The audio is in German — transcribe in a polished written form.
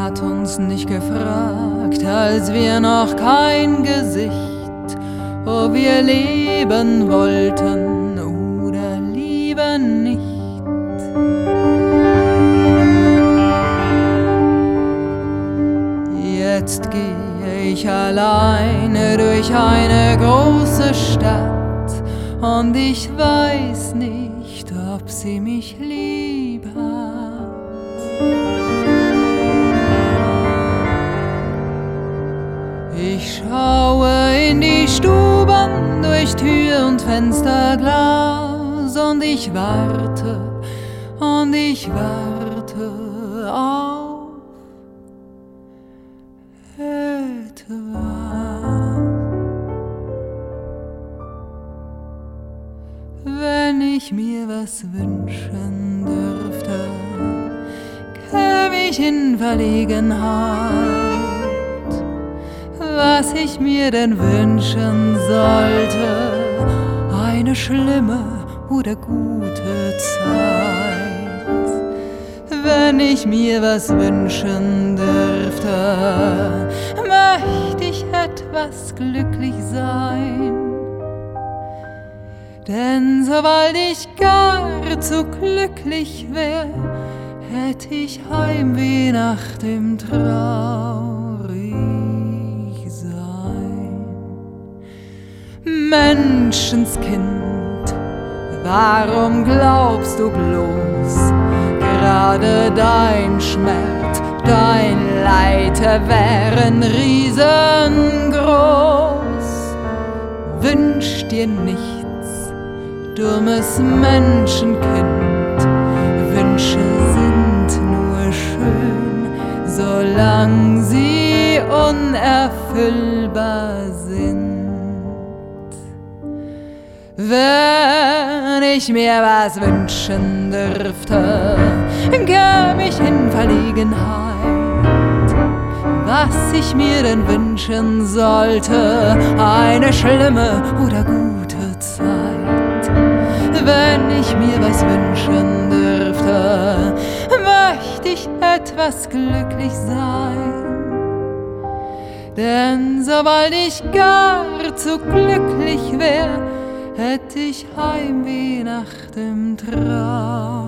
hat uns nicht gefragt, als wir noch kein Gesicht, ob wir leben wollten oder lieber nicht. Jetzt gehe ich alleine durch eine große Stadt und ich weiß nicht, ob sie mich lieb hat. Ich schaue in die Stuben durch Tür und Fensterglas und ich warte auf etwas. Wenn ich mir was wünschen dürfte, käme ich in Verlegenheit, was ich mir denn wünschen sollte, eine schlimme oder gute Zeit. Wenn ich mir was wünschen dürfte, möchte ich etwas glücklich sein. Denn sobald ich gar zu glücklich wär, hätt ich Heimweh nach dem Traurigsein. Menschenskind, warum glaubst du bloß, gerade dein Schmerz, dein Leid wären riesengroß? Wünsch dir nichts, dummes Menschenkind, Wünsche sind nur schön, solang sie unerfüllbar sind. Wenn ich mir was wünschen dürfte, käme ich in Verlegenheit, was ich mir denn wünschen sollte, eine schlimme oder gute Zeit. Wenn ich mir was wünschen dürfte, möchte ich etwas glücklich sein. Denn sobald ich gar zu glücklich wär, hätt ich Heimweh nach dem Traum.